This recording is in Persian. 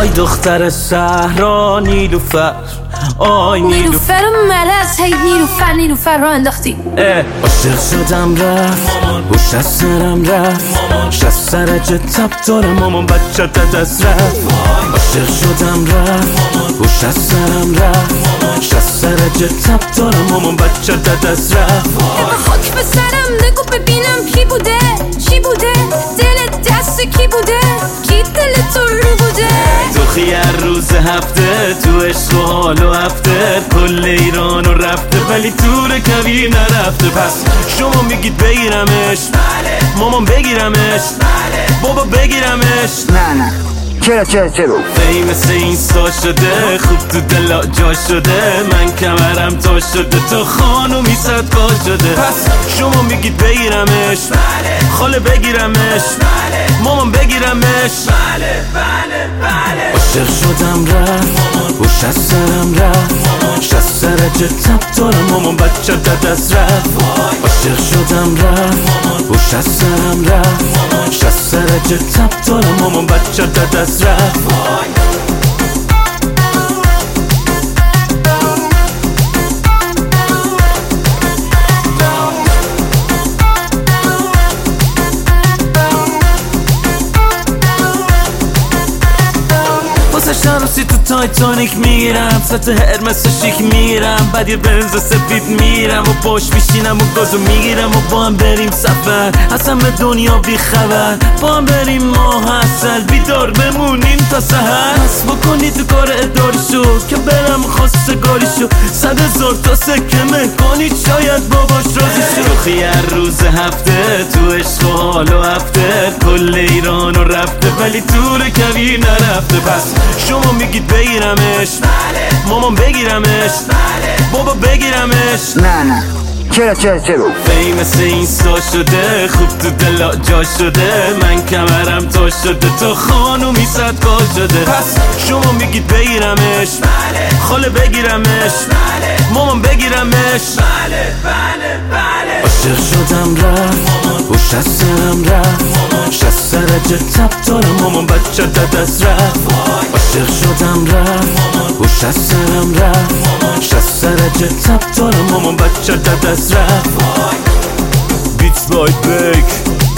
دختر صحرا نیلوفر، آی نیلوفر ملس، هی نیلوفر را انداختی. عاشق شدم رفت هوش از سرم رفت، شست سرج تب دارم مامان بچه دست رفت. عاشق شدم رفت هوش از سرم رفت، شست سرج تب دارم مامان بچه دست رفت. خاک به سرم نگو ببینم کی بوده، چی بوده، دل دست کی بوده، کی دل تو رو بوده. تو خیار روز هفته تو عشق و حال و هفته کل ایران رو رفته ولی تور کویر نرفته. پس شما میگید بگیرمش، مامان بگیرمش، بابا بگیرمش. نه چرا مثل اینستا شده، خوب تو دلا جا شده، من کمرم تا شده، تو خانومی صدقا شده. پس شما میگید بگیرمش، خاله بگیرمش، مامان بگیرمش. عاشق شدم رفت هوش از سرم رفت، شست سرج تب دارم مامان بچه دست رفت. عاشق شدم رفت هوش از سرم رفت، شست سرج تب دارم مامان بچه دست رفت. شانسی تو تایتانیک میرم، سطح هرمس شیک میرم، بعد یه بنز سفید میرم و باش میشینم و گازو میگیرم و با هم بریم سفر، اصلا به دنیا بی خبر، با هم بریم ماه اصل بیدار بمونیم تا سحر. بس بکنی تو کار اداری شو که برم خواستگاری شو، 100,000 تا سکه مهکنی شاید باباش راضی شو. خیار روز هفته تو عشق و حال و هفته کل ایران رو رفته ولی تور کویر نرفته. پس شما میگید بگیرمش، مامان بگیرمش، بابا بگیرمش. نه چرا مثل اینستا شده، خوب تو دلا جا شده، من کمرم تا شده، تو خانومی صدقا شده. پس شما میگید بگیرمش، خاله بگیرمش، مامان بگیرمش. عاشق شدم رفت هوش از سرم رفت، شست سرج تب دارم مامان بچه دست رفت. عاشق شدم رفت هوش از سرم رفت، شست سرج تب دارم مامان بچه دست رفت. بیتس بای بیک